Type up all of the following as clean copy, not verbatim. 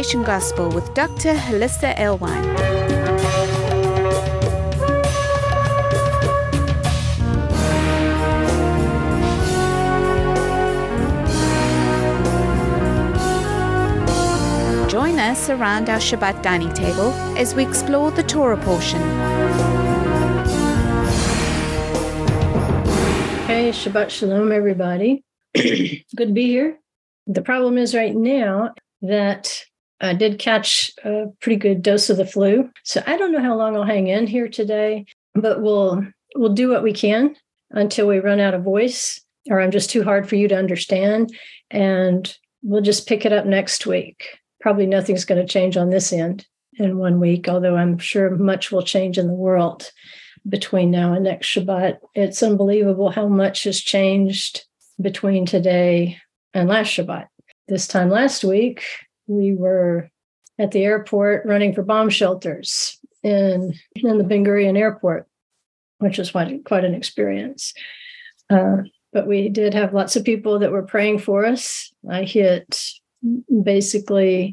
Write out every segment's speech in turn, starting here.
Creation Gospel with Dr. Halissa Elwine. Join us around our Shabbat dining table as we explore the Torah portion. Hey, Shabbat Shalom, everybody. Good to be here. The problem is right now that I did catch a pretty good dose of the flu. So I don't know how long I'll hang in here today, but we'll do what we can until we run out of voice, or I'm just too hard for you to understand. And we'll just pick it up next week. Probably nothing's going to change on this end in 1 week, although I'm sure much will change in the world between now and next Shabbat. It's unbelievable how much has changed between today and last Shabbat. This time last week, we were at the airport running for bomb shelters in the Ben Gurion airport, which was quite an experience. But we did have lots of people that were praying for us. I hit basically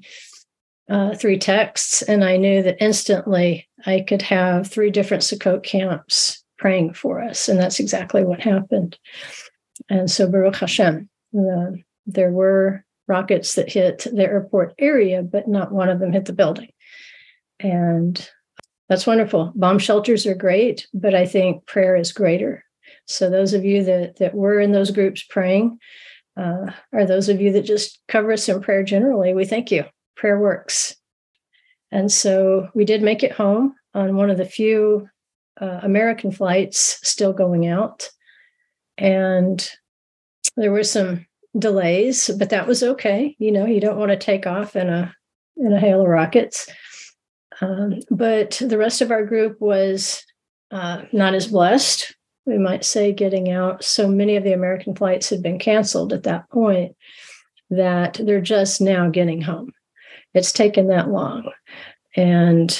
3 texts, and I knew that instantly I could have 3 different Sukkot camps praying for us, and that's exactly what happened. And so Baruch Hashem, there were rockets that hit the airport area, but not one of them hit the building. And that's wonderful. Bomb shelters are great, but I think prayer is greater. So those of you that were in those groups praying, or those of you that just cover us in prayer generally, we thank you. Prayer works. And so we did make it home on one of the few American flights still going out. And there were some delays, but that was okay. You know, you don't want to take off in a hail of rockets. But the rest of our group was not as blessed, we might say, getting out. So many of the American flights had been canceled at that point that they're just now getting home. It's taken that long. And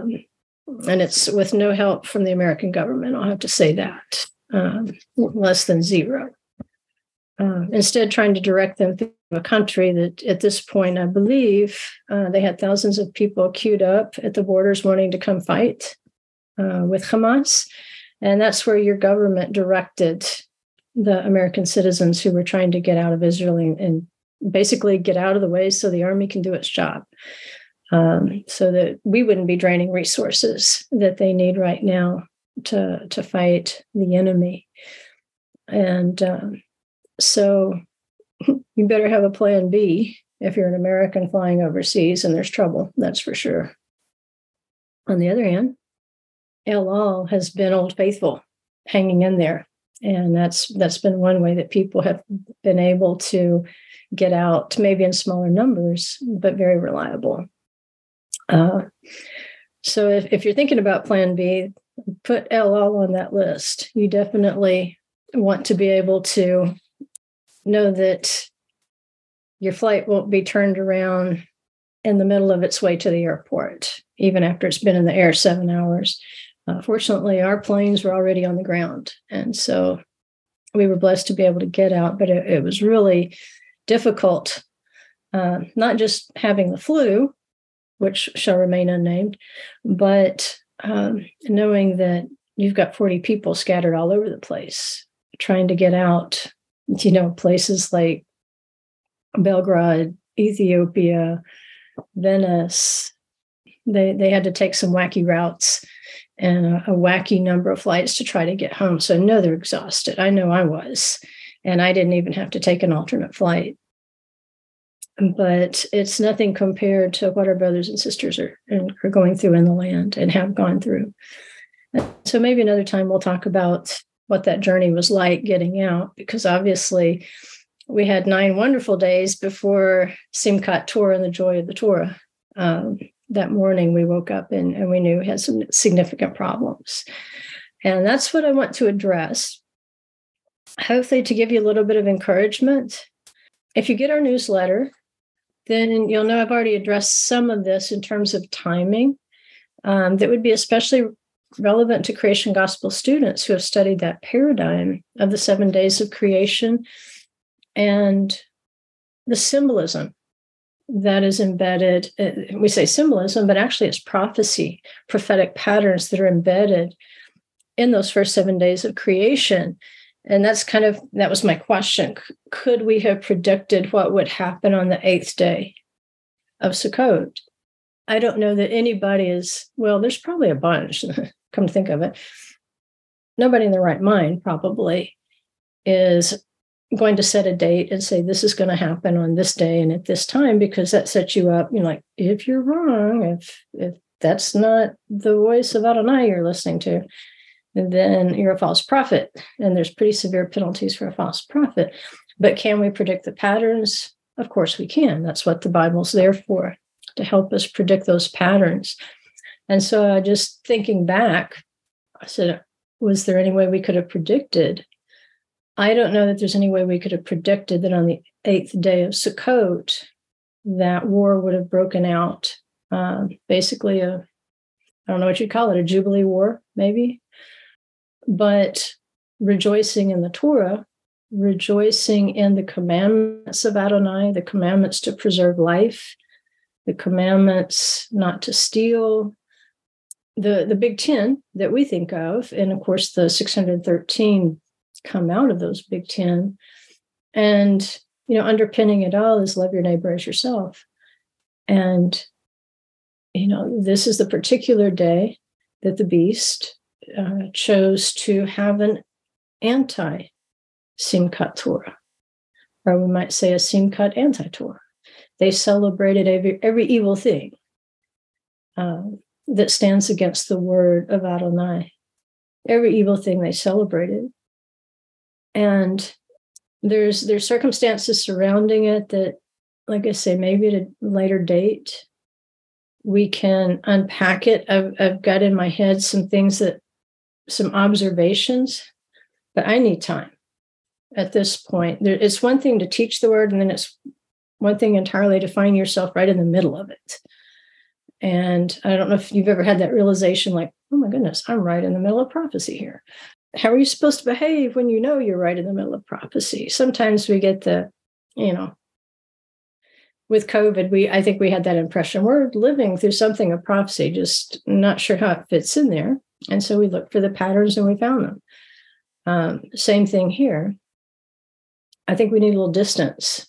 it's with no help from the American government, I'll have to say that. Less than zero. Instead, trying to direct them through a country that at this point, I believe, they had thousands of people queued up at the borders wanting to come fight with Hamas. And that's where your government directed the American citizens who were trying to get out of Israel and basically get out of the way so the army can do its job. So that we wouldn't be draining resources that they need right now to fight the enemy. And so you better have a plan B if you're an American flying overseas and there's trouble, that's for sure. On the other hand, El Al has been Old Faithful, hanging in there. And that's been one way that people have been able to get out, maybe in smaller numbers, but very reliable. So if you're thinking about plan B, put El Al on that list. You definitely want to be able to know that your flight won't be turned around in the middle of its way to the airport, even after it's been in the air 7 hours. Fortunately, our planes were already on the ground. And so we were blessed to be able to get out, but it was really difficult, not just having the flu, which shall remain unnamed, but knowing that you've got 40 people scattered all over the place, trying to get out, places like Belgrade, Ethiopia, Venice. They had to take some wacky routes and a wacky number of flights to try to get home. So I know they're exhausted. I know I was, and I didn't even have to take an alternate flight. But it's nothing compared to what our brothers and sisters are going through in the land and have gone through. So maybe another time we'll talk about what that journey was like getting out, because obviously we had 9 wonderful days before Simchat Torah and the joy of the Torah. That morning we woke up and we knew we had some significant problems. And that's what I want to address, hopefully to give you a little bit of encouragement. If you get our newsletter, then you'll know I've already addressed some of this in terms of timing. That would be especially relevant to Creation Gospel students who have studied that paradigm of the 7 days of creation and the symbolism that is embedded. We say symbolism, but actually it's prophecy, prophetic patterns that are embedded in those first 7 days of creation. And that was my question. Could we have predicted what would happen on the 8th day of Sukkot? I don't know that anybody there's probably a bunch, come to think of it. Nobody in their right mind probably is going to set a date and say, this is going to happen on this day and at this time, because that sets you up. Like, if you're wrong, if that's not the voice of Adonai you're listening to, then you're a false prophet. And there's pretty severe penalties for a false prophet. But can we predict the patterns? Of course we can. That's what the Bible's there for, to help us predict those patterns. And so just thinking back, I said, was there any way we could have predicted? I don't know that there's any way we could have predicted that on the 8th day of Sukkot, that war would have broken out. Basically, I don't know what you'd call it, a Jubilee war, maybe. But rejoicing in the Torah, rejoicing in the commandments of Adonai, the commandments to preserve life, the commandments not to steal, the Big Ten that we think of, and of course the 613 come out of those Big Ten. And, underpinning it all is love your neighbor as yourself. And, this is the particular day that the beast chose to have an anti-Simchat Torah, or we might say a Simchat anti-Torah. They celebrated every evil thing that stands against the word of Adonai. Every evil thing they celebrated. And there's circumstances surrounding it that, like I say, maybe at a later date, we can unpack it. I've got in my head some observations, but I need time at this point. It's one thing to teach the word, and then it's one thing entirely to find yourself right in the middle of it. And I don't know if you've ever had that realization, like, oh my goodness, I'm right in the middle of prophecy here. How are you supposed to behave when you know you're right in the middle of prophecy? Sometimes we get with COVID, I think we had that impression. We're living through something of prophecy, just not sure how it fits in there. And so we looked for the patterns and we found them. Same thing here. I think we need a little distance.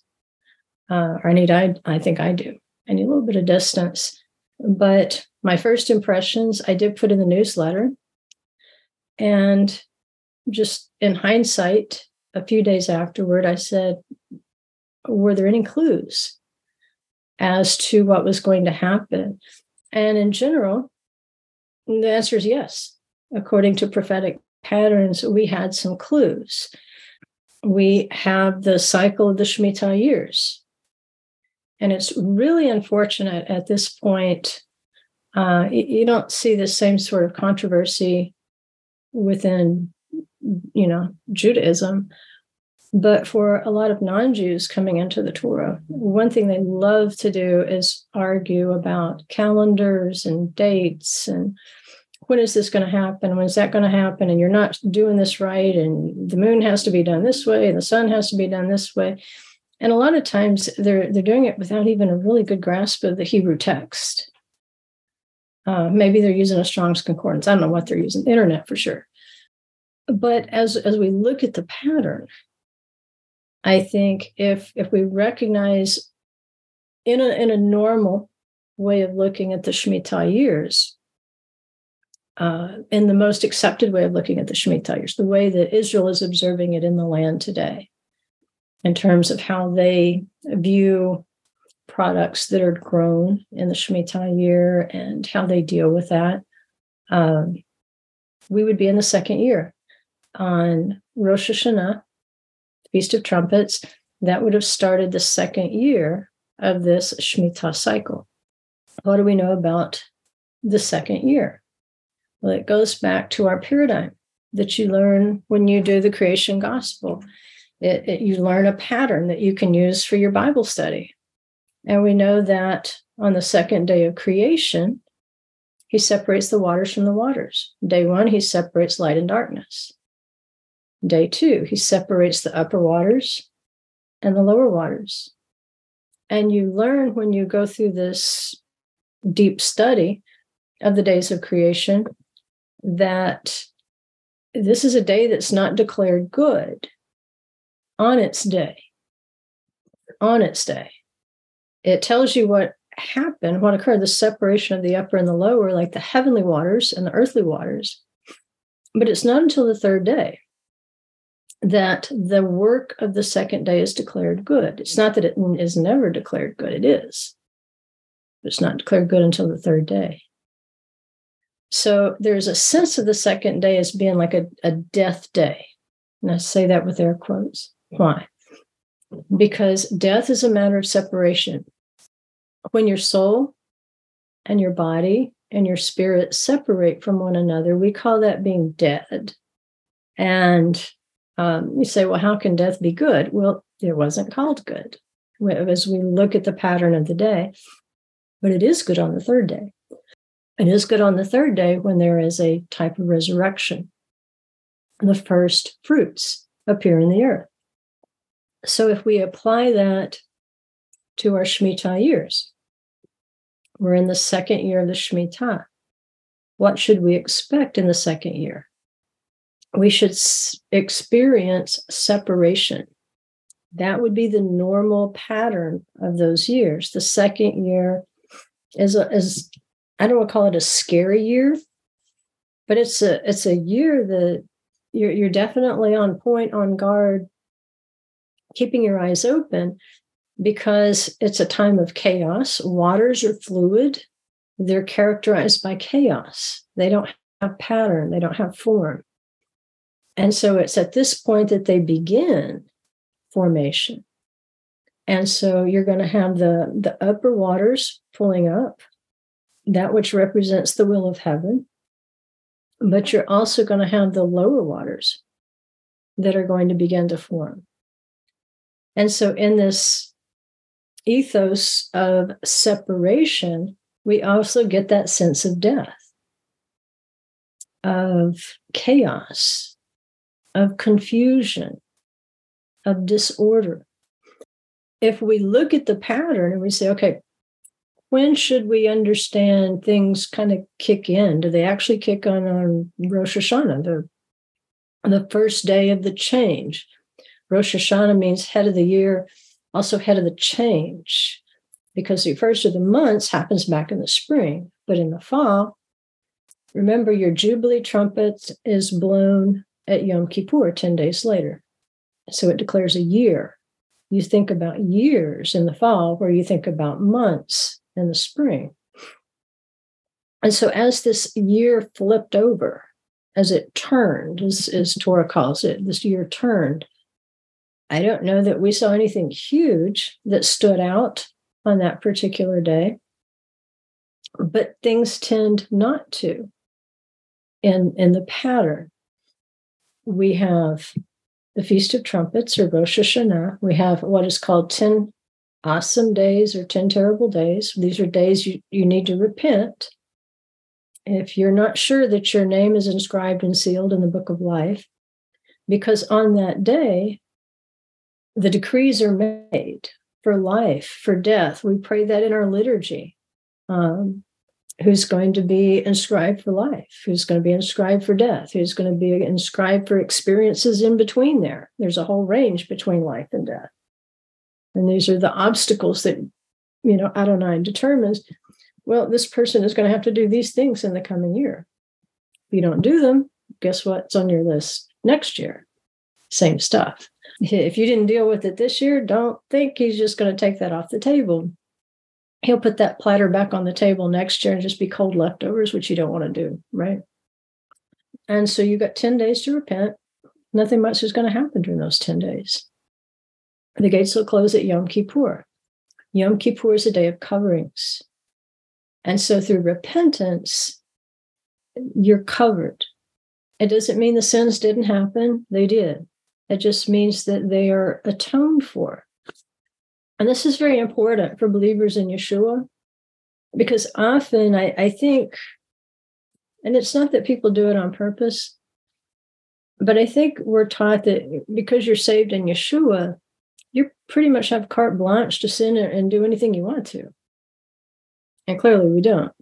I think I do. I need a little bit of distance. But my first impressions, I did put in the newsletter. And just in hindsight, a few days afterward, I said, were there any clues as to what was going to happen? And in general, the answer is yes. According to prophetic patterns, we had some clues. We have the cycle of the Shemitah years. And it's really unfortunate at this point. You don't see the same sort of controversy within, Judaism. But for a lot of non-Jews coming into the Torah, one thing they love to do is argue about calendars and dates and when is this going to happen? When is that going to happen? And you're not doing this right. And the moon has to be done this way. And the sun has to be done this way. And a lot of times they're doing it without even a really good grasp of the Hebrew text. Maybe they're using a Strong's Concordance. I don't know what they're using, the internet for sure. But as we look at the pattern, I think if we recognize in a normal way of looking at the Shemitah years, in the most accepted way of looking at the Shemitah years, the way that Israel is observing it in the land today, in terms of how they view products that are grown in the Shemitah year and how they deal with that, we would be in the second year. On Rosh Hashanah, Feast of Trumpets, that would have started the second year of this Shemitah cycle. What do we know about the second year? Well, it goes back to our paradigm that you learn when you do the creation gospel. You learn a pattern that you can use for your Bible study. And we know that on the second day of creation, he separates the waters from the waters. Day one, he separates light and darkness. Day two, he separates the upper waters and the lower waters. And you learn when you go through this deep study of the days of creation that this is a day that's not declared good on its day. On its day. It tells you what happened, what occurred, the separation of the upper and the lower, like the heavenly waters and the earthly waters. But it's not until the third day that the work of the second day is declared good. It's not that it is never declared good, it is. But it's not declared good until the third day. So there's a sense of the second day as being like a death day. And I say that with air quotes. Why? Because death is a matter of separation. When your soul and your body and your spirit separate from one another, we call that being dead. And you say, well, how can death be good? Well, it wasn't called good as we look at the pattern of the day, but it is good on the third day. It is good on the third day when there is a type of resurrection. The first fruits appear in the earth. So if we apply that to our Shemitah years, we're in the second year of the Shemitah. What should we expect in the second year? We should experience separation. That would be the normal pattern of those years. The second year is I don't want to call it a scary year, but it's a year that you're definitely on point, on guard, keeping your eyes open, because it's a time of chaos. Waters are fluid. They're characterized by chaos. They don't have pattern. They don't have form. And so it's at this point that they begin formation. And so you're going to have the upper waters pulling up, that which represents the will of heaven. But you're also going to have the lower waters that are going to begin to form. And so in this ethos of separation, we also get that sense of death, of chaos, of confusion, of disorder. If we look at the pattern and we say, okay, when should we understand things kind of kick in? Do they actually kick on Rosh Hashanah, the first day of the change? Rosh Hashanah means head of the year, also head of the change, because the first of the months happens back in the spring. But in the fall, remember your Jubilee trumpet is blown at Yom Kippur 10 days later. So it declares a year. You think about years in the fall, where you think about months in the spring. And so as this year flipped over, as it turned, as Torah calls it, this year turned, I don't know that we saw anything huge that stood out on that particular day, but things tend not to in the pattern. We have the Feast of Trumpets, or Rosh Hashanah. We have what is called 10 awesome days or 10 terrible days. These are days you need to repent. If you're not sure that your name is inscribed and sealed in the book of life, because on that day, the decrees are made for life, for death. We pray that in our liturgy. Who's going to be inscribed for life? Who's going to be inscribed for death? Who's going to be inscribed for experiences in between there? There's a whole range between life and death. And these are the obstacles that, Adonai determines, well, this person is going to have to do these things in the coming year. If you don't do them, guess what's on your list next year? Same stuff. If you didn't deal with it this year, don't think he's just going to take that off the table. He'll put that platter back on the table next year and just be cold leftovers, which you don't want to do, right? And so you got 10 days to repent. Nothing much is going to happen during those 10 days. The gates will close at Yom Kippur. Yom Kippur is a day of coverings. And so through repentance, you're covered. It doesn't mean the sins didn't happen. They did. It just means that they are atoned for. And this is very important for believers in Yeshua, because often I think, and it's not that people do it on purpose, but I think we're taught that because you're saved in Yeshua, you pretty much have carte blanche to sin and do anything you want to. And clearly we don't.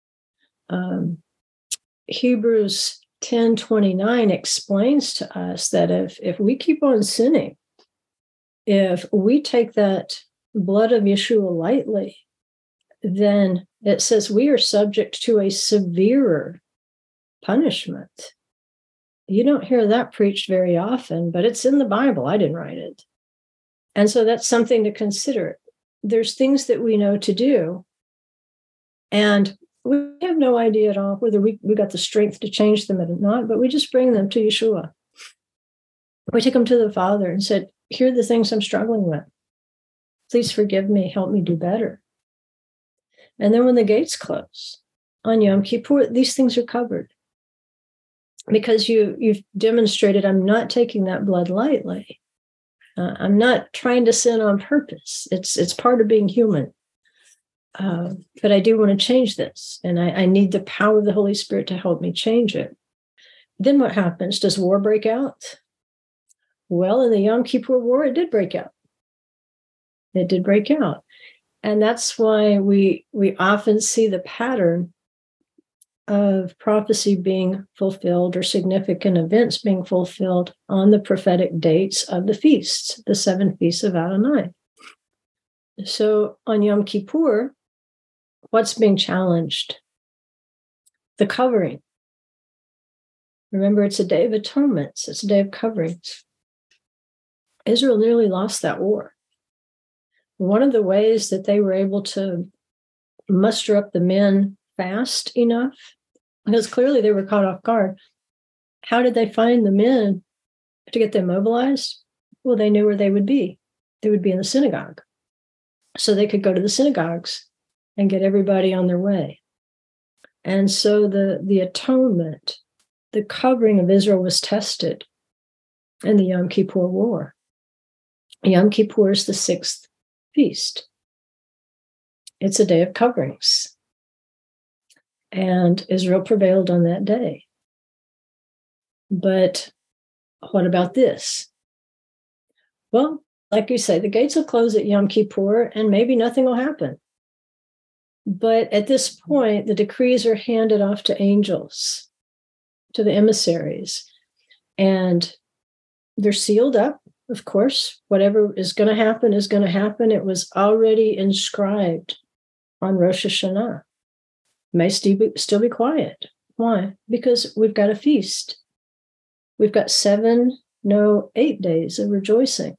Hebrews 10:29 explains to us that if we keep on sinning, if we take that blood of Yeshua lightly, then it says we are subject to a severer punishment. You don't hear that preached very often, but it's in the Bible. I didn't write it. And so that's something to consider. There's things that we know to do, and we have no idea at all whether we got the strength to change them or not, but we just bring them to Yeshua. We take them to the Father and said, here are the things I'm struggling with. Please forgive me, help me do better. And then when the gates close on Yom Kippur, these things are covered. Because you've demonstrated I'm not taking that blood lightly. I'm not trying to sin on purpose. It's part of being human. But I do want to change this. And I need the power of the Holy Spirit to help me change it. Then what happens? Does war break out? Well, in the Yom Kippur War, it did break out. It did break out. And that's why we often see the pattern of prophecy being fulfilled or significant events being fulfilled on the prophetic dates of the feasts, the 7 feasts of Adonai. So on Yom Kippur, what's being challenged? The covering. Remember, it's a day of atonements. It's a day of coverings. Israel nearly lost that war. One of the ways that they were able to muster up the men fast enough, because clearly they were caught off guard. How did they find the men to get them mobilized? Well, they knew where they would be. They would be in the synagogue. So they could go to the synagogues and get everybody on their way. And so the atonement, the covering of Israel was tested in the Yom Kippur War. Yom Kippur is the 6th feast. It's a day of coverings. And Israel prevailed on that day. But what about this? Well, like you say, the gates will close at Yom Kippur and maybe nothing will happen. But at this point, the decrees are handed off to angels, to the emissaries, and they're sealed up. Of course, whatever is going to happen is going to happen. It was already inscribed on Rosh Hashanah. May still be quiet. Why? Because we've got a feast. We've got 8 days of rejoicing.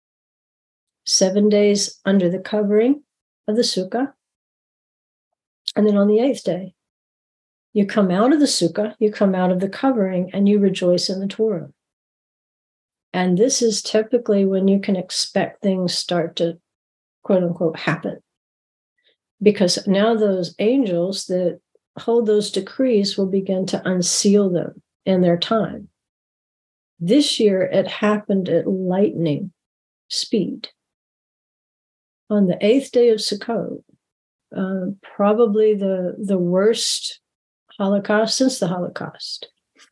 7 days under the covering of the sukkah. And then on the 8th day, you come out of the sukkah, you come out of the covering, and you rejoice in the Torah. And this is typically when you can expect things start to, quote unquote, happen. Because now those angels that hold those decrees will begin to unseal them in their time. This year, it happened at lightning speed. On the 8th day of Sukkot, probably the worst Holocaust since the Holocaust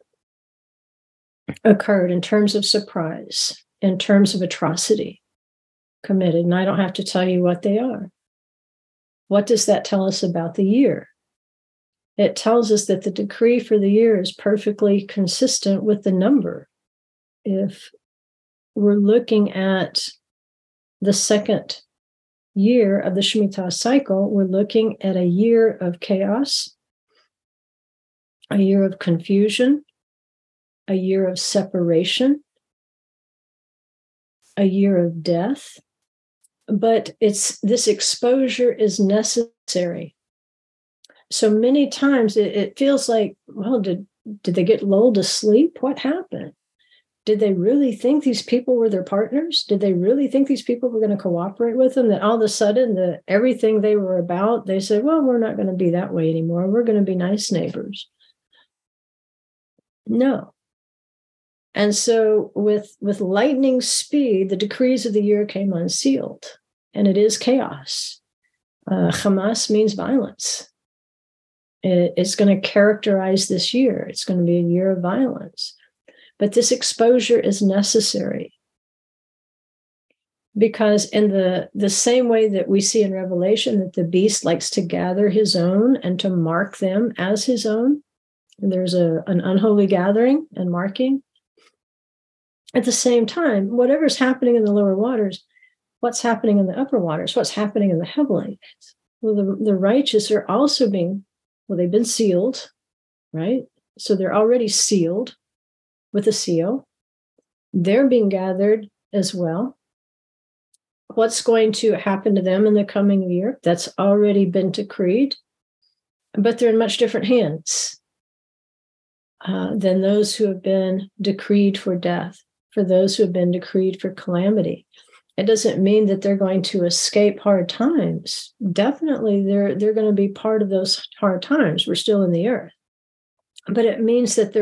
occurred in terms of surprise, in terms of atrocity committed. And I don't have to tell you what they are. What does that tell us about the year? It tells us that the decree for the year is perfectly consistent with the number. If we're looking at the 2nd year of the Shemitah cycle, we're looking at a year of chaos, a year of confusion, a year of separation, a year of death. But this exposure is necessary. So many times it feels like, well, did they get lulled to sleep? What happened? Did they really think these people were their partners? Did they really think these people were going to cooperate with them? That all of a sudden, everything they were about, they said, well, we're not going to be that way anymore. We're going to be nice neighbors. No. And so with lightning speed, the decrees of the year came unsealed. And it is chaos. Hamas means violence. It's going to characterize this year. It's going to be a year of violence. But this exposure is necessary. Because in the same way that we see in Revelation that the beast likes to gather his own and to mark them as his own, and there's an unholy gathering and marking. At the same time, whatever's happening in the lower waters, what's happening in the upper waters, what's happening in the heavenlies. Well, the righteous are also they've been sealed, right? So they're already sealed with a seal. They're being gathered as well. What's going to happen to them in the coming year? That's already been decreed, but they're in much different hands than those who have been decreed for death, for those who have been decreed for calamity. It doesn't mean that they're going to escape hard times. Definitely, they're going to be part of those hard times. We're still in the earth. But it means that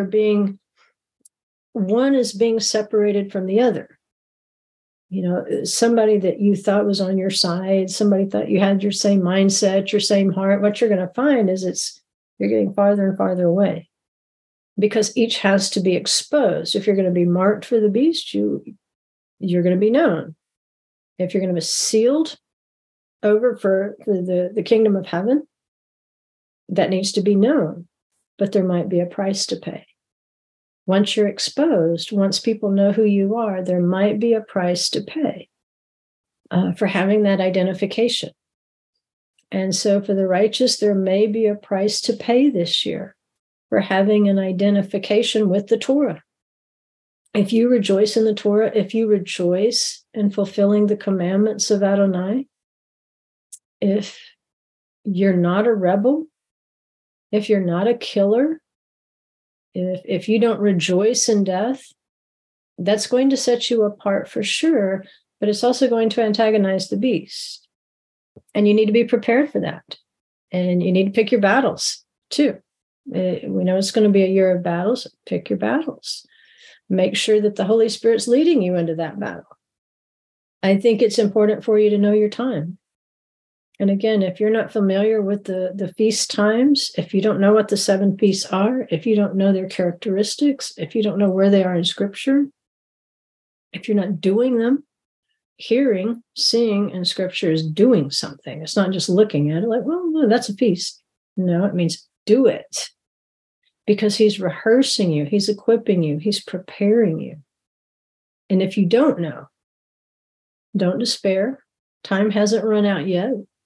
one is being separated from the other. Somebody that you thought was on your side, somebody thought you had your same mindset, your same heart, what you're going to find is you're getting farther and farther away, because each has to be exposed. If you're going to be marked for the beast, you're going to be known. If you're going to be sealed over for the kingdom of heaven, that needs to be known, but there might be a price to pay. Once you're exposed, once people know who you are, there might be a price to pay for having that identification. And so for the righteous, there may be a price to pay this year for having an identification with the Torah. If you rejoice in the Torah, if you rejoice in fulfilling the commandments of Adonai, if you're not a rebel, if you're not a killer, if you don't rejoice in death, that's going to set you apart for sure, but it's also going to antagonize the beast. And you need to be prepared for that. And you need to pick your battles too. We know it's going to be a year of battles. Pick your battles. Make sure that the Holy Spirit's leading you into that battle. I think it's important for you to know your time. And again, if you're not familiar with the feast times, if you don't know what the 7 feasts are, if you don't know their characteristics, if you don't know where they are in Scripture, if you're not doing them, hearing, seeing in Scripture is doing something. It's not just looking at it like, well, no, that's a feast. No, it means do it. Because he's rehearsing you, he's equipping you, he's preparing you. And if you don't know, don't despair. Time hasn't run out yet.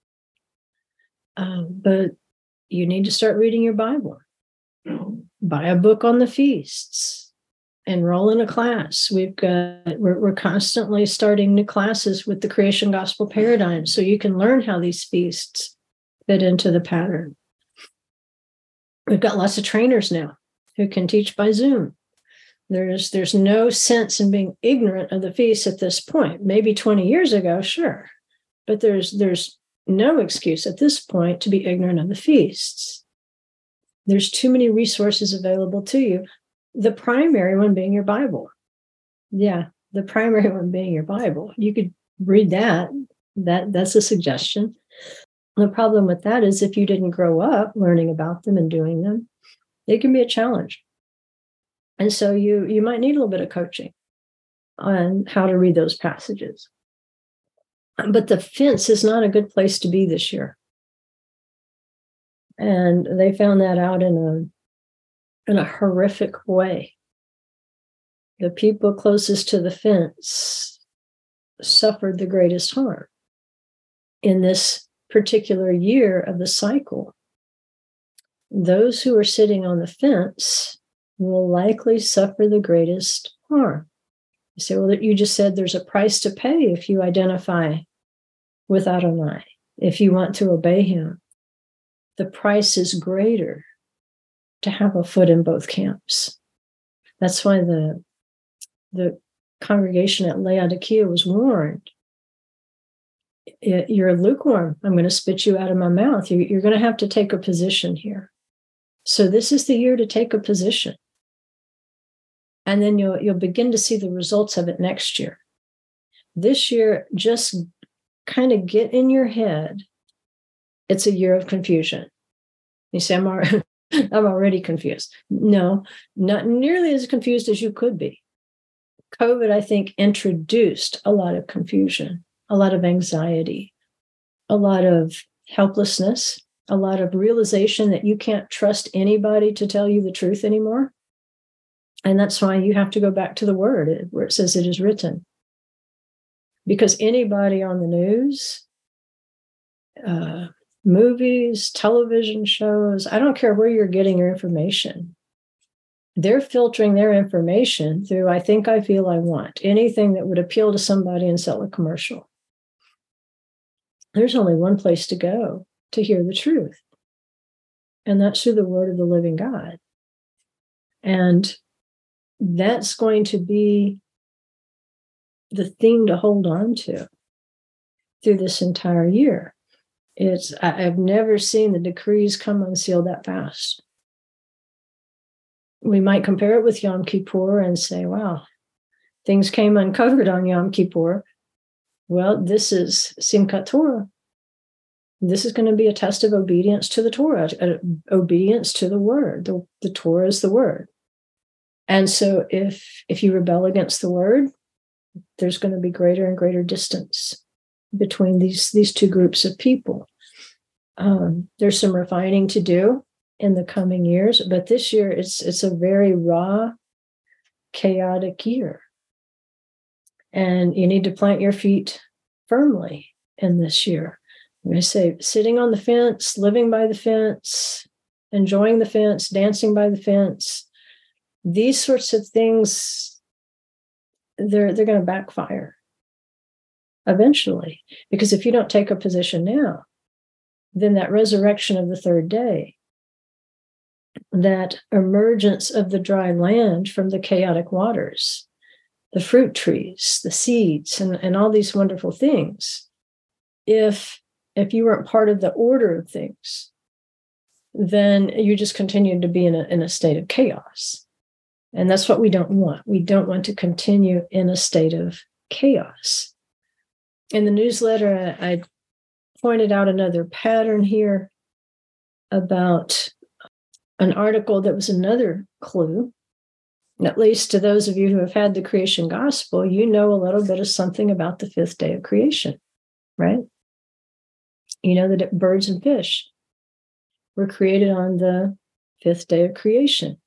But you need to start reading your Bible. Buy a book on the feasts. Enroll in a class. We're constantly starting new classes with the Creation Gospel Paradigm, so you can learn how these feasts fit into the pattern. We've got lots of trainers now who can teach by Zoom. There's no sense in being ignorant of the feasts at this point. Maybe 20 years ago, sure. But there's no excuse at this point to be ignorant of the feasts. There's too many resources available to you. The primary one being your Bible. Yeah, the primary one being your Bible. You could read that. That's a suggestion. The problem with that is if you didn't grow up learning about them and doing them, it can be a challenge. And so you might need a little bit of coaching on how to read those passages. But the fence is not a good place to be this year. And they found that out in a horrific way. The people closest to the fence suffered the greatest harm in this particular year of the cycle. Those who are sitting on the fence will likely suffer the greatest harm. You say, well, you just said there's a price to pay if you identify with Adonai, if you want to obey him. The price is greater to have a foot in both camps. That's why the congregation at Laodicea was warned. You're lukewarm. I'm going to spit you out of my mouth. You're going to have to take a position here. So this is the year to take a position. And then you'll begin to see the results of it next year. This year, just kind of get in your head, it's a year of confusion. You say, I'm already confused. No, not nearly as confused as you could be. COVID, I think, introduced a lot of confusion, a lot of anxiety, a lot of helplessness, a lot of realization that you can't trust anybody to tell you the truth anymore. And that's why you have to go back to the word where it says it is written. Because anybody on the news, movies, television shows, I don't care where you're getting your information. They're filtering their information through I think, I feel, I want, anything that would appeal to somebody and sell a commercial. There's only one place to go to hear the truth, and that's through the word of the living God. And that's going to be the thing to hold on to through this entire year. I've never seen the decrees come unsealed that fast. We might compare it with Yom Kippur and say, wow, things came uncovered on Yom Kippur. Well, this is Simchat Torah. This is going to be a test of obedience to the Torah, obedience to the word. The Torah is the word. And so if you rebel against the word, there's going to be greater and greater distance between these two groups of people. There's some refining to do in the coming years, but this year it's a very raw, chaotic year. And you need to plant your feet firmly in this year. I say sitting on the fence, living by the fence, enjoying the fence, dancing by the fence, these sorts of things, they're going to backfire eventually. Because if you don't take a position now, then that resurrection of the third day, that emergence of the dry land from the chaotic waters, the fruit trees, the seeds, and all these wonderful things, if you weren't part of the order of things, then you just continued to be in a state of chaos. And that's what we don't want. We don't want to continue in a state of chaos. In the newsletter, I pointed out another pattern here about an article that was another clue. At least to those of you who have had the creation gospel, you know a little bit of something about the fifth day of creation, right? You know that birds and fish were created on the fifth day of creation.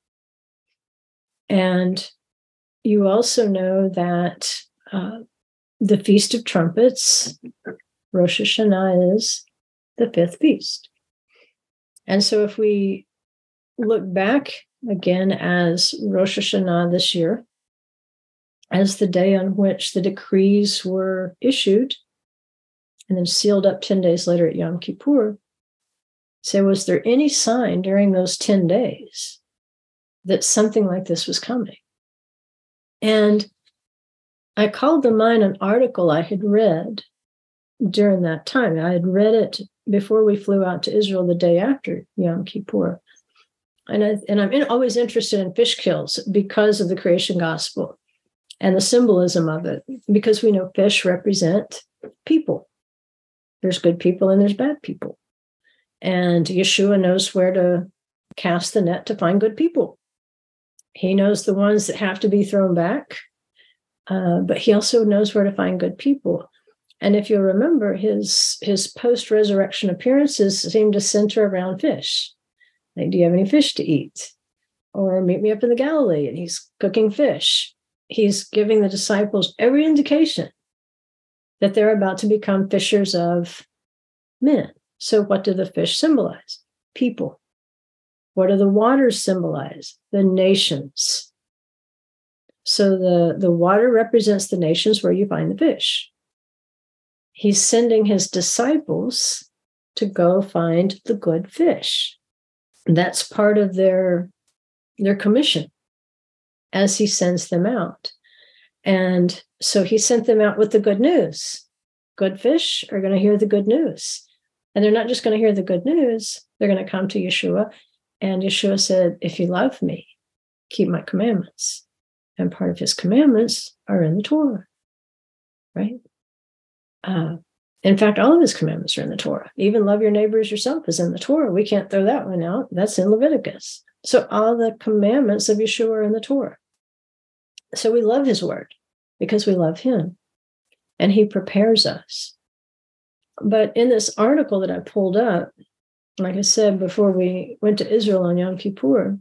And you also know that the Feast of Trumpets, Rosh Hashanah, is the fifth feast. And so if we look back again as Rosh Hashanah this year, as the day on which the decrees were issued and then sealed up 10 days later at Yom Kippur, say, was there any sign during those 10 days that something like this was coming? And I called to mind an article I had read during that time. I had read it before we flew out to Israel the day after Yom Kippur. And I'm always interested in fish kills because of the creation gospel and the symbolism of it, because we know fish represent people. There's good people and there's bad people. And Yeshua knows where to cast the net to find good people. He knows the ones that have to be thrown back, but he also knows where to find good people. And if you'll remember, his post-resurrection appearances seem to center around fish. Like, do you have any fish to eat? Or meet me up in the Galilee, and he's cooking fish. He's giving the disciples every indication that they're about to become fishers of men. So what do the fish symbolize? People. What do the waters symbolize? The nations. So the water represents the nations where you find the fish. He's sending his disciples to go find the good fish. That's part of their commission as he sends them out. And so he sent them out with the good news. Good fish are going to hear the good news. And they're not just going to hear the good news, they're going to come to Yeshua. And Yeshua said, if you love me, keep my commandments. And part of his commandments are in the Torah, right? In fact, all of his commandments are in the Torah. Even love your neighbor as yourself is in the Torah. We can't throw that one out. That's in Leviticus. So all the commandments of Yeshua are in the Torah. So we love his word. because we love him and he prepares us. But in this article that I pulled up, like I said, before we went to Israel on Yom Kippur,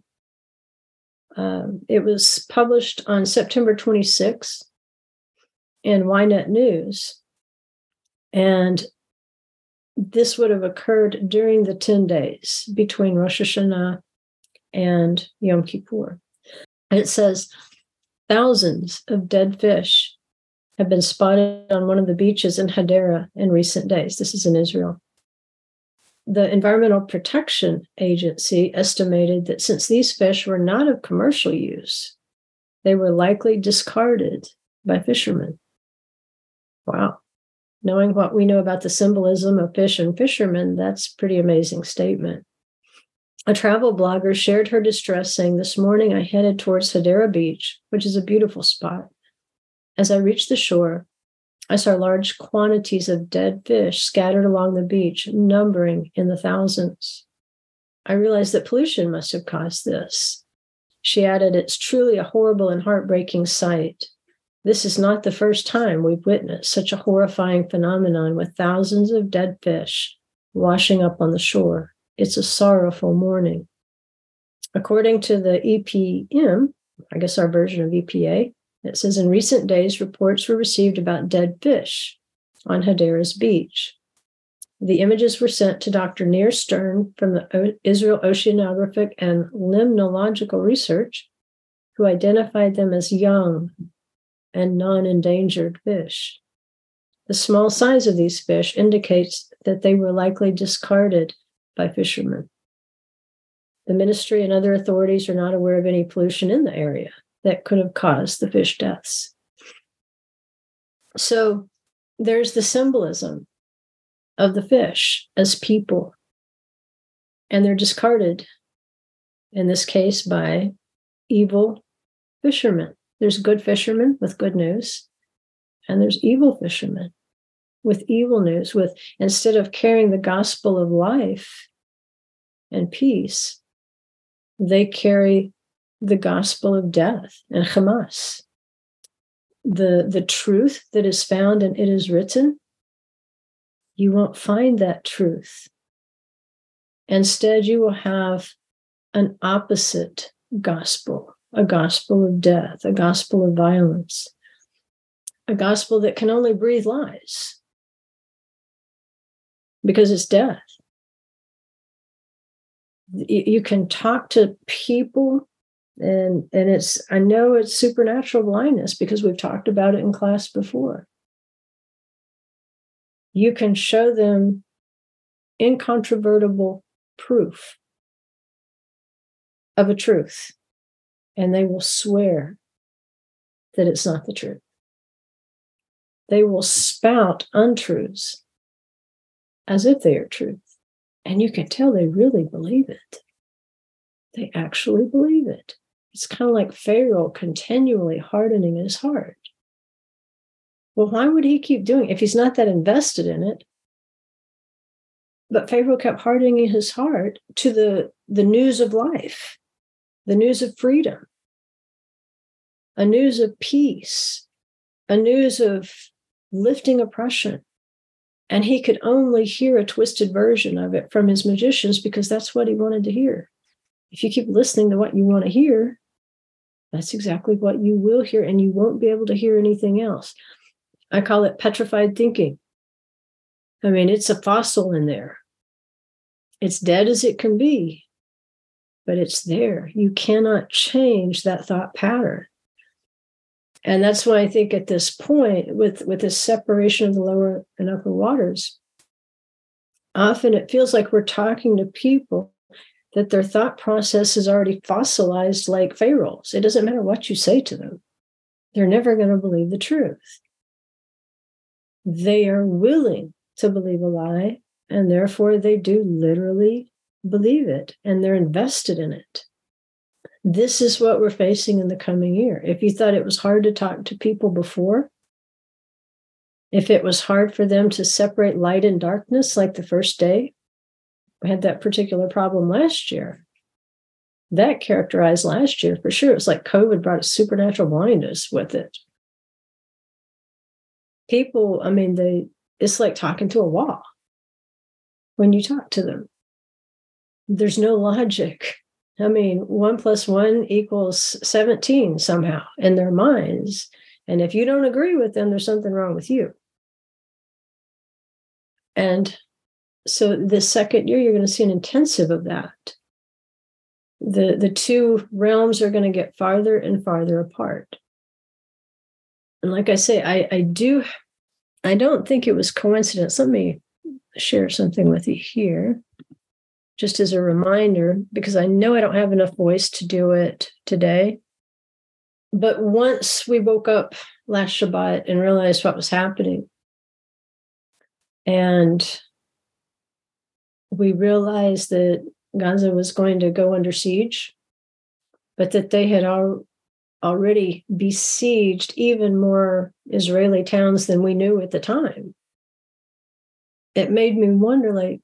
it was published on September 26th in Ynet News. And this would have occurred during the 10 days between Rosh Hashanah and Yom Kippur. And it says, thousands of dead fish have been spotted on one of the beaches in Hadera in recent days. This is in Israel. The Environmental Protection Agency estimated that since these fish were not of commercial use, they were likely discarded by fishermen. Wow. Knowing what we know about the symbolism of fish and fishermen, that's a pretty amazing statement. A travel blogger shared her distress, saying, "This morning I headed towards Hadera Beach, which is a beautiful spot. As I reached the shore, I saw large quantities of dead fish scattered along the beach, numbering in the thousands. I realized that pollution must have caused this." She added, "It's truly a horrible and heartbreaking sight. This is not the first time we've witnessed such a horrifying phenomenon with thousands of dead fish washing up on the shore. It's a sorrowful morning." According to the EPM, I guess our version of EPA, it says, in recent days, reports were received about dead fish on Hadera's beach. The images were sent to Dr. Nir Stern from the Israel Oceanographic and Limnological Research, who identified them as young and non-endangered fish. The small size of these fish indicates that they were likely discarded by fishermen. The ministry and other authorities are not aware of any pollution in the area that could have caused the fish deaths. So there's the symbolism of the fish as people, and they're discarded, in this case, by evil fishermen. There's good fishermen with good news, and there's evil fishermen with evil news. With, instead of carrying the gospel of life and peace, they carry the gospel of death and Hamas. The truth that is found in It Is Written, you won't find that truth. Instead, you will have an opposite gospel, a gospel of death, a gospel of violence, a gospel that can only breathe lies because it's death. You can talk to people, and it's, I know it's supernatural blindness because we've talked about it in class before. You can show them incontrovertible proof of a truth, and they will swear that it's not the truth. They will spout untruths as if they are truth. And you can tell they really believe it. They actually believe it. It's kind of like Pharaoh continually hardening his heart. Well, why would he keep doing it if he's not that invested in it? But Pharaoh kept hardening his heart to the news of life, the news of freedom, a news of peace, a news of lifting oppression. And he could only hear a twisted version of it from his magicians because that's what he wanted to hear. If you keep listening to what you want to hear, that's exactly what you will hear, and you won't be able to hear anything else. I call it petrified thinking. I mean, it's a fossil in there. It's dead as it can be, but it's there. You cannot change that thought pattern. And that's why I think at this point, with this separation of the lower and upper waters, often it feels like we're talking to people that their thought process is already fossilized like Pharaoh's. It doesn't matter what you say to them. They're never going to believe the truth. They are willing to believe a lie, and therefore they do literally believe it, and they're invested in it. This is what we're facing in the coming year. If you thought it was hard to talk to people before, if it was hard for them to separate light and darkness like the first day, we had that particular problem last year. That characterized last year for sure. It was like COVID brought a supernatural blindness with it. people, I mean, it's like talking to a wall when you talk to them. There's no logic. I mean, 1 + 1 = 17 somehow in their minds. And if you don't agree with them, there's something wrong with you. And so the second year, you're going to see an intensive of that. The two realms are going to get farther and farther apart. And like I say, I don't think it was coincidence. Let me share something with you here, just as a reminder, because I know I don't have enough voice to do it today. But once we woke up last Shabbat and realized what was happening, and we realized that Gaza was going to go under siege, but that they had already besieged even more Israeli towns than we knew at the time. It made me wonder, like,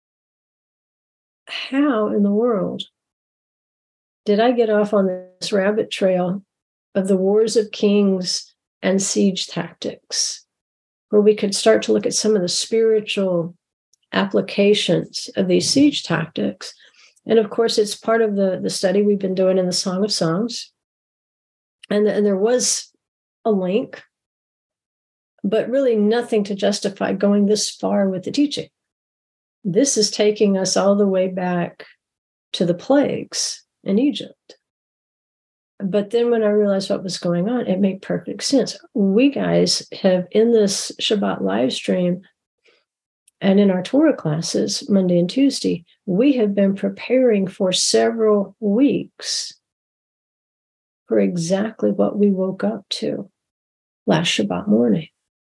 how in the world did I get off on this rabbit trail of the wars of kings and siege tactics, where we could start to look at some of the spiritual applications of these siege tactics. And of course, it's part of the study we've been doing in the Song of Songs. And there was a link, but really nothing to justify going this far with the teaching. This is taking us all the way back to the plagues in Egypt. But then when I realized what was going on, it made perfect sense. We guys have, in this Shabbat live stream and in our Torah classes, Monday and Tuesday, we have been preparing for several weeks for exactly what we woke up to last Shabbat morning,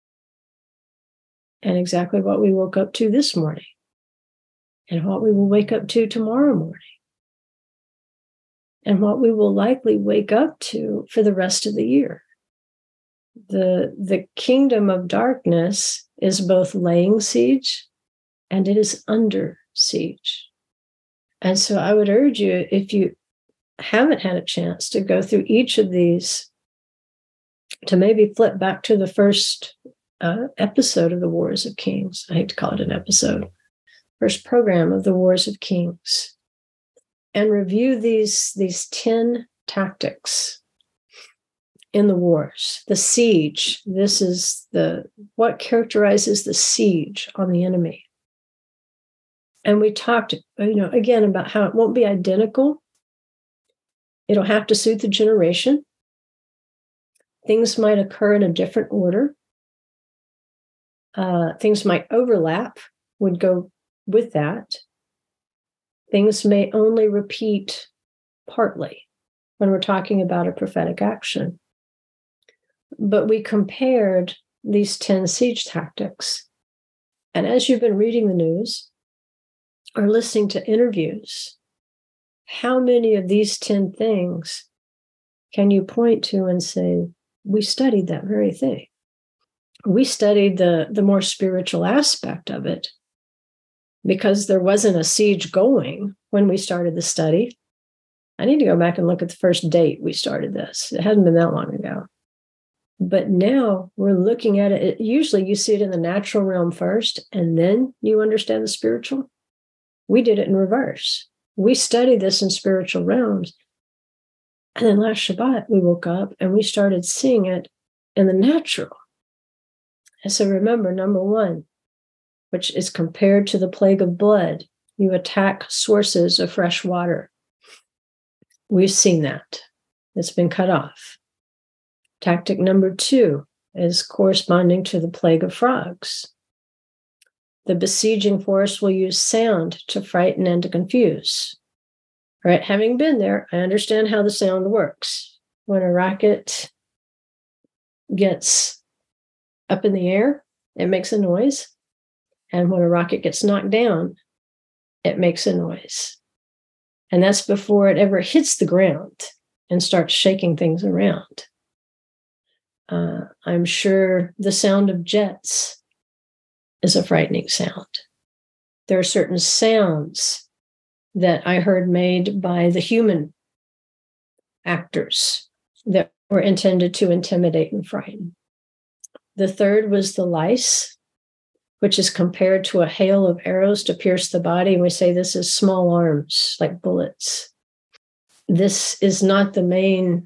and exactly what we woke up to this morning, and what we will wake up to tomorrow morning, and what we will likely wake up to for the rest of the year. The kingdom of darkness is both laying siege and it is under siege. And so I would urge you, if you haven't had a chance to go through each of these, to maybe flip back to the first episode of the Wars of Kings. I hate to call it an episode. First program of the Wars of Kings. And review these 10 tactics in the wars. The siege, this is what characterizes the siege on the enemy. And we talked, again, about how it won't be identical. It'll have to suit the generation. Things might occur in a different order. Things might overlap, would go with that. Things may only repeat partly when we're talking about a prophetic action. But we compared these 10 siege tactics. And as you've been reading the news or listening to interviews, how many of these 10 things can you point to and say, we studied that very thing? We studied the more spiritual aspect of it, because there wasn't a siege going when we started the study. I need to go back and look at the first date we started this. It hadn't been that long ago. But now we're looking at it. Usually you see it in the natural realm first, and then you understand the spiritual. We did it in reverse. We studied this in spiritual realms. And then last Shabbat, we woke up and we started seeing it in the natural. And so remember, number one, which is compared to the plague of blood, you attack sources of fresh water. We've seen that. It's been cut off. Tactic number two is corresponding to the plague of frogs. The besieging force will use sound to frighten and to confuse. All right, having been there, I understand how the sound works. When a rocket gets up in the air, it makes a noise. And when a rocket gets knocked down, it makes a noise. And that's before it ever hits the ground and starts shaking things around. I'm sure the sound of jets is a frightening sound. There are certain sounds that I heard made by the human actors that were intended to intimidate and frighten. The third was the lice, which is compared to a hail of arrows to pierce the body. And we say this is small arms, like bullets. This is not the main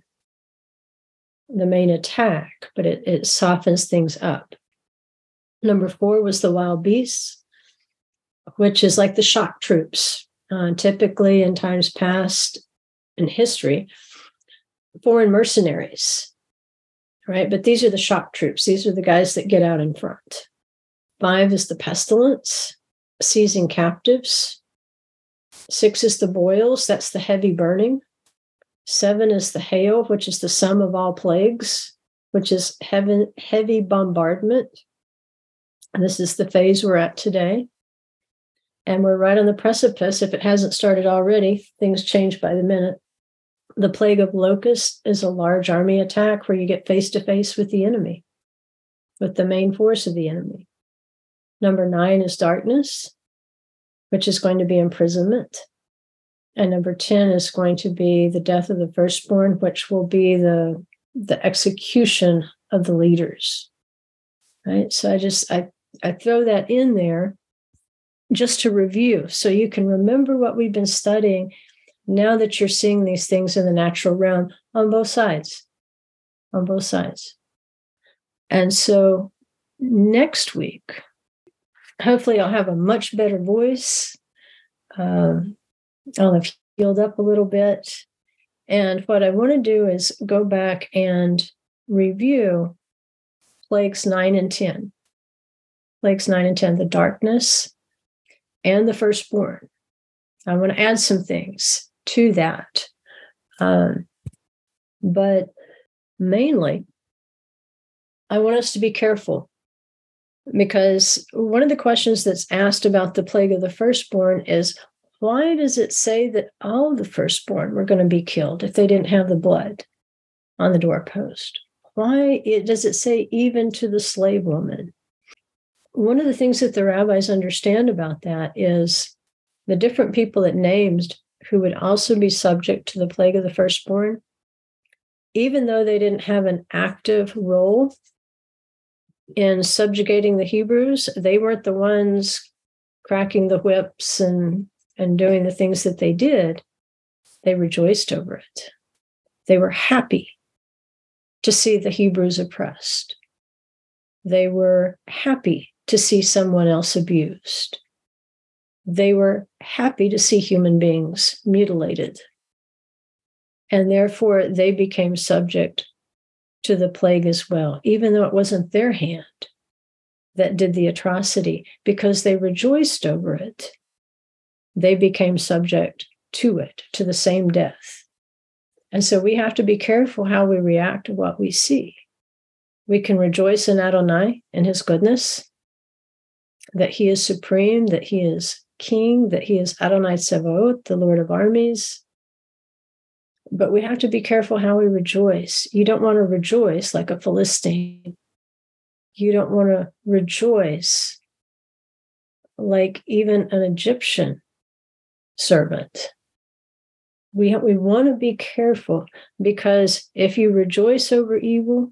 attack, but it softens things up. Number 4 was the wild beasts, which is like the shock troops. Typically, in times past in history, foreign mercenaries, right? But these are the shock troops. These are the guys that get out in front. 5 is the pestilence, seizing captives. 6 is the boils, that's the heavy burning. 7 is the hail, which is the sum of all plagues, which is heavy bombardment. And this is the phase we're at today. And we're right on the precipice. If it hasn't started already, things change by the minute. The plague of locusts is a large army attack where you get face to face with the enemy, with the main force of the enemy. Number 9 is darkness, which is going to be imprisonment. And number 10 is going to be the death of the firstborn, which will be the execution of the leaders. Right? So I throw that in there just to review, so you can remember what we've been studying now that you're seeing these things in the natural realm on both sides. On both sides. And so next week, hopefully I'll have a much better voice. I'll have healed up a little bit. And what I want to do is go back and review plagues 9 and 10. Plagues 9 and 10, the darkness and the firstborn. I want to add some things to that. But mainly, I want us to be careful, because one of the questions that's asked about the plague of the firstborn is, why does it say that all the firstborn were going to be killed if they didn't have the blood on the doorpost? Why does it say even to the slave woman? One of the things that the rabbis understand about that is the different people it named who would also be subject to the plague of the firstborn, even though they didn't have an active role in subjugating the Hebrews, they weren't the ones cracking the whips and doing the things that they did. They rejoiced over it. They were happy to see the Hebrews oppressed. They were happy to see someone else abused. They were happy to see human beings mutilated. And therefore, they became subject to the plague as well, even though it wasn't their hand that did the atrocity, because they rejoiced over it. They became subject to it, to the same death. And so we have to be careful how we react to what we see. We can rejoice in Adonai and his goodness, that he is supreme, that he is king, that he is Adonai Tsevaot, the Lord of armies. But we have to be careful how we rejoice. You don't want to rejoice like a Philistine. You don't want to rejoice like even an Egyptian servant. We want to be careful, because if you rejoice over evil,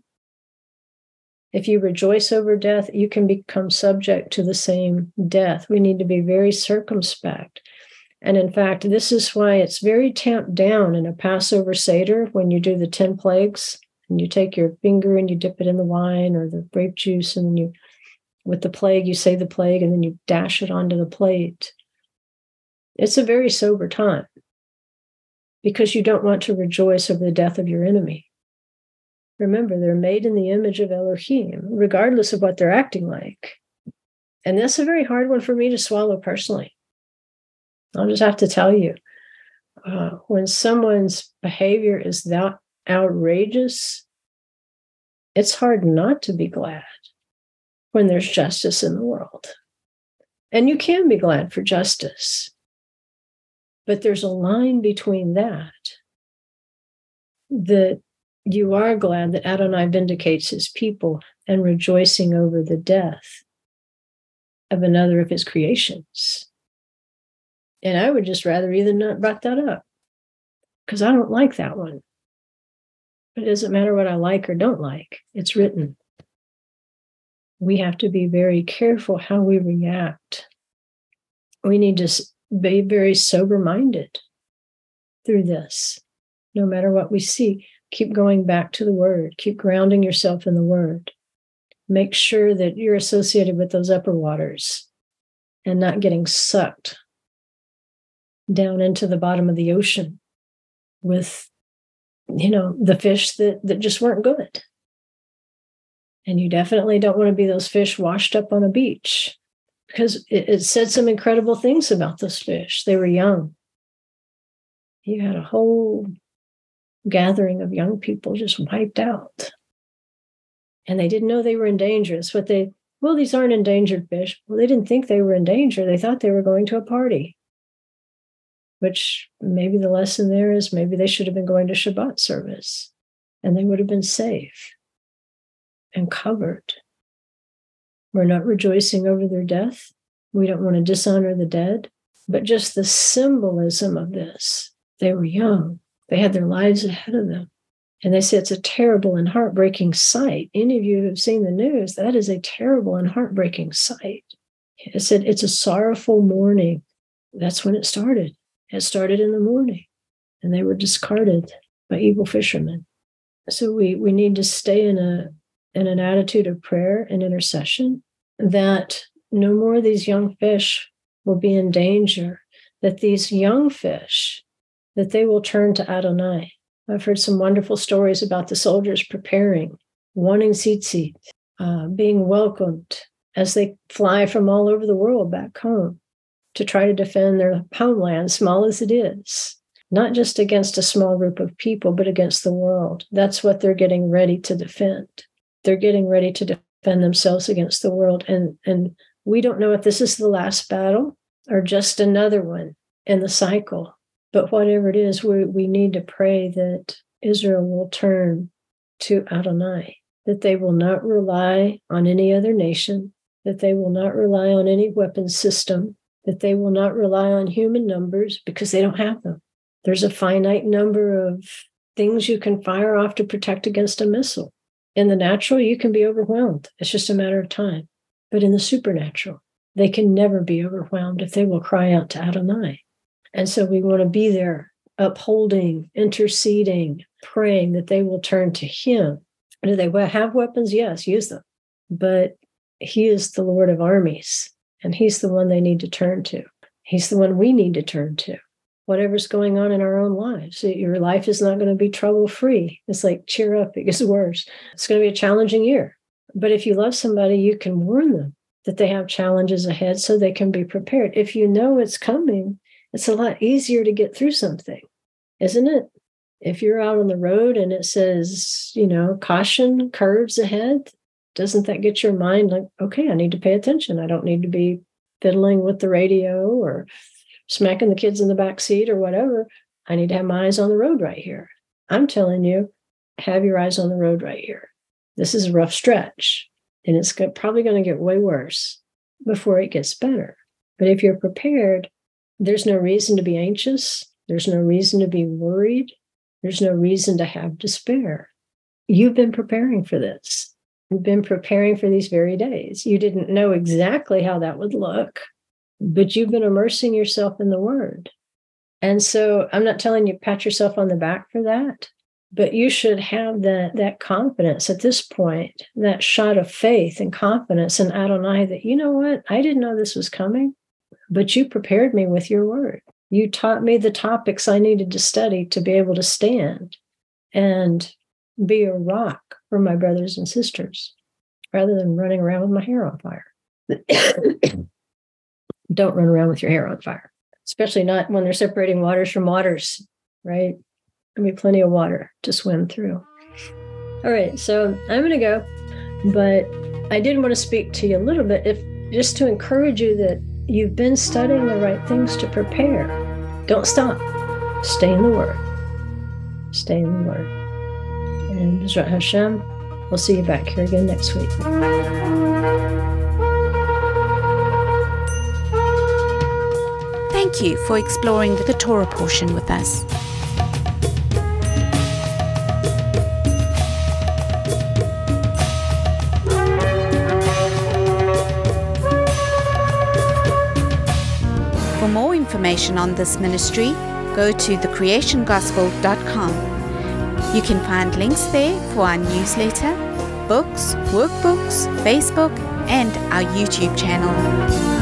if you rejoice over death, you can become subject to the same death. We need to be very circumspect. And in fact, this is why it's very tamped down in a Passover Seder when you do the 10 plagues, and you take your finger and you dip it in the wine or the grape juice, and you, with the plague, you say the plague, and then you dash it onto the plate. It's a very sober time, because you don't want to rejoice over the death of your enemy. Remember, they're made in the image of Elohim, regardless of what they're acting like. And that's a very hard one for me to swallow personally. I'll just have to tell you, when someone's behavior is that outrageous, it's hard not to be glad when there's justice in the world. And you can be glad for justice. But there's a line between that you are glad that Adonai vindicates his people, and rejoicing over the death of another of his creations. And I would just rather either not brought that up, because I don't like that one. But it doesn't matter what I like or don't like. It's written. we have to be very careful how we react. We need to be very sober-minded through this. No matter what we see, keep going back to the Word. Keep grounding yourself in the Word. Make sure that you're associated with those upper waters and not getting sucked down into the bottom of the ocean with, the fish that just weren't good. And you definitely don't want to be those fish washed up on a beach, because it said some incredible things about those fish. They were young. You had a whole gathering of young people just wiped out. And they didn't know they were endangered. These aren't endangered fish. Well, they didn't think they were in danger. They thought they were going to a party. Which maybe the lesson there is maybe they should have been going to Shabbat service and they would have been safe and covered. We're not rejoicing over their death. We don't want to dishonor the dead, but just the symbolism of this. They were young. They had their lives ahead of them. And they say it's a terrible and heartbreaking sight. Any of you who have seen the news, that is a terrible and heartbreaking sight. It said it's a sorrowful mourning. That's when it started. It started in the morning, and they were discarded by evil fishermen. So we need to stay in an attitude of prayer and intercession, that no more of these young fish will be in danger, that these young fish, that they will turn to Adonai. I've heard some wonderful stories about the soldiers preparing, wanting tzitzit, being welcomed as they fly from all over the world back home to try to defend their homeland, small as it is, not just against a small group of people, but against the world. That's what they're getting ready to defend. They're getting ready to defend themselves against the world. And we don't know if this is the last battle or just another one in the cycle. But whatever it is, we need to pray that Israel will turn to Adonai, that they will not rely on any other nation, that they will not rely on any weapon system, that they will not rely on human numbers because they don't have them. There's a finite number of things you can fire off to protect against a missile. In the natural, you can be overwhelmed. It's just a matter of time. But in the supernatural, they can never be overwhelmed if they will cry out to Adonai. And so we want to be there, upholding, interceding, praying that they will turn to Him. Do they have weapons? Yes, use them. But He is the Lord of armies, and He's the one they need to turn to. He's the one we need to turn to. Whatever's going on in our own lives, your life is not going to be trouble-free. It's like, cheer up, it gets worse. It's going to be a challenging year. But if you love somebody, you can warn them that they have challenges ahead so they can be prepared. If you know it's coming, it's a lot easier to get through something, isn't it? If you're out on the road and it says, caution, curves ahead, doesn't that get your mind like, okay, I need to pay attention. I don't need to be fiddling with the radio or smacking the kids in the back seat or whatever. I need to have my eyes on the road right here. I'm telling you, have your eyes on the road right here. This is a rough stretch, and it's probably going to get way worse before it gets better. But if you're prepared, there's no reason to be anxious. There's no reason to be worried. There's no reason to have despair. You've been preparing for this. You've been preparing for these very days. You didn't know exactly how that would look, but you've been immersing yourself in the Word. And so I'm not telling you pat yourself on the back for that, but you should have that confidence at this point, that shot of faith and confidence in Adonai that, you know what, I didn't know this was coming, but you prepared me with your Word. You taught me the topics I needed to study to be able to stand and be a rock for my brothers and sisters, rather than running around with my hair on fire. Don't run around with your hair on fire, especially not when they're separating waters from waters, right? There'll be plenty of water to swim through. All right, so I'm going to go, but I did want to speak to you a little bit, just to encourage you that you've been studying the right things to prepare. Don't stop. Stay in the Word. Stay in the Word. And B'ezrat Hashem, we'll see you back here again next week. Thank you for exploring the Torah portion with us. For more information on this ministry, go to thecreationgospel.com. You can find links there for our newsletter, books, workbooks, Facebook, and our YouTube channel.